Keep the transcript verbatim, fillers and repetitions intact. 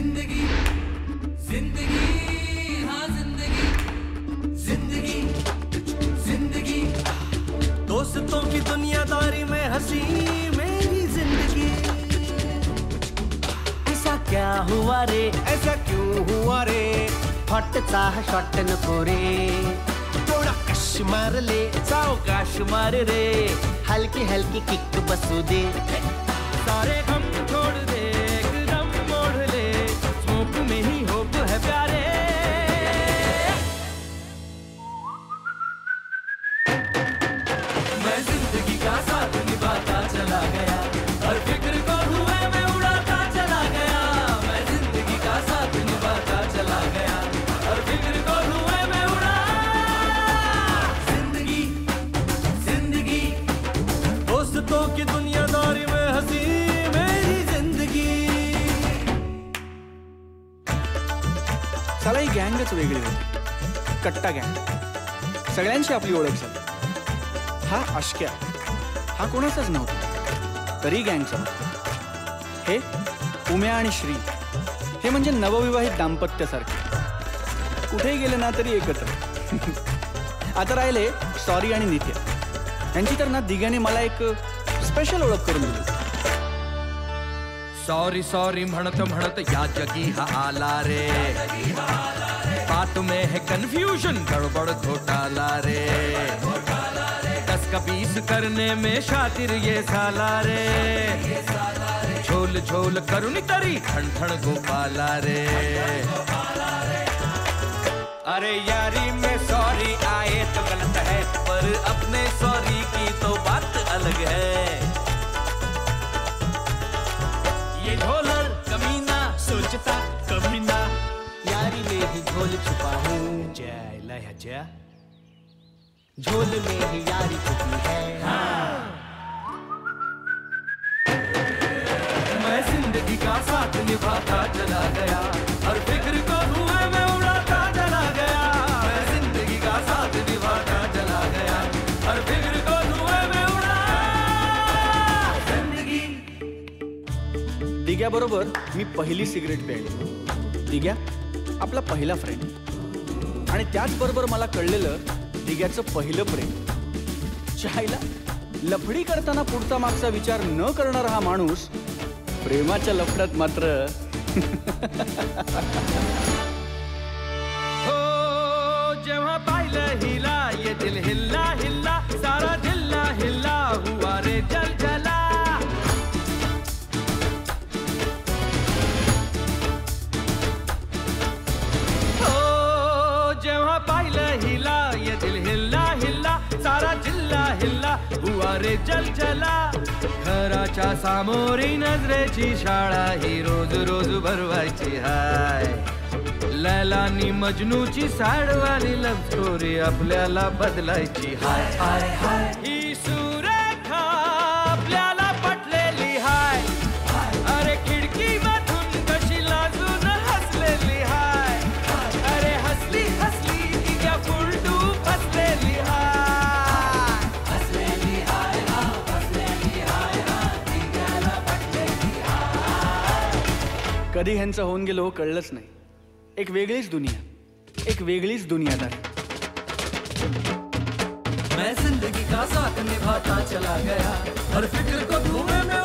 जिंदगी जिंदगी हाँ जिंदगी जिंदगी जिंदगी दोस्तों की दुनियादारी में हंसी मेरी जिंदगी। ऐसा क्या हुआ रे, ऐसा क्यों हुआ रे, हॉट चाह शॉट नको रे, थोड़ा कश मार ले सावकाश मार रे, हल्की हल्की किक बसू दे, सारे गम छोड़ दे एकदम मोड़ ले, स्मोक में ही होप है प्यारे। मैं जिंदगी का साथ निभाता चला गया, हर फिक्र को हुए मैं उड़ाता चला गया, मैं जिंदगी का साथ निभाता चला गया, हर फिक्र को हुए मैं उड़ा। जिंदगी जिंदगी दोस्तों की दुनियादारी में हंसी मेरी जिंदगी। साला ही गँगच वेगळी होती, कट्टा गँग, सगळ्यांची आपली ओळख झाली। हा अश्क्या हा कोणाचाच नव्हता, तरी गँगचा होता। हे उम्या आणि श्री हे म्हणजे नवविवाहित दाम्पत्यासारखे, कुठेही गेले ना तरी एकत्र। आता राहिले सॉरी आणि नित्या, यांची तर ना दिघ्याने मला एक स्पेशल ओळख करून दिली। सॉरी सॉरी म्हणत म्हणत या जगी हा आला रे, बात में है कंफ्यूजन गड़बड़ घोटाला रे, दस का बीस करने में शातिर ये साला रे, झोल झोल करुणी तरी ठन ठन गोपाला रे। अरे यारी में सॉरी आए तो गलत है, पर अपने सॉरी की तो बात अलग है। ये झोलर कमीना सोचता कभी ना, यारी में ही झोल छुपा हूँ, जय लय जय झोल में ही यारी छुपी है। हाँ। मैं जिंदगी का साथ निभाता चला गया, हर फिक्र को हुए मैं उड़ाता चला गया, मैं जिंदगी का साथ निभाता चला गया, हर फिक्र को हुए मैं उड़ा। जिंदगी दिग्या बरोबर मी पहिली सिगरेट प्यायली। दिग्या आपला पहिला फ्रेंड, आणि त्याच बरोबर मला कळलेलं दिग्याचं पहिलं प्रेम। चायला लफडी करताना पुढचा मागचा विचार न करणारा हा माणूस प्रेमाच्या लफड्यात मात्र हो जेव्हा पाहिलं हिला ये दिल हिल्ला हिल्ला, सारा जिल्ला हिल्ला हुआ रे जल जला। हो जेव्हा पाहिलं हिला ये दिल हिल्ला हिल्ला, सारा जिल्ला हिल्ला हुआ रे जल जला। घराच्या सामोरी नजरेची शाळा ही रोज रोज भरवायची हाय, लैलानी मजनूची सॅडवाली लव्ह स्टोरी आपल्याला बदलायची हाय हाय हाय। ही सुरेखा आपल्याला पटलेली हाय, अरे खिडकी मधून कशी लाजून हसलेली हाय, अरे हसली हसली ती क्या फुलटू फसलेली हाय। कधी ह्यांचं होऊन गेलो कळलंच नाही, एक वेगळीच दुनिया, एक वेगळीच दुनियादारी। मैं जिंदगी का साथ निभाता चला गया, हर फिक्र को धुएं में